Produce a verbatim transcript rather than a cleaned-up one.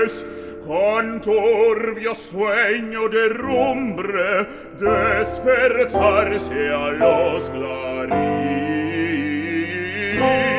es, con turbio sueño de rumbre, despertarse a los clarines.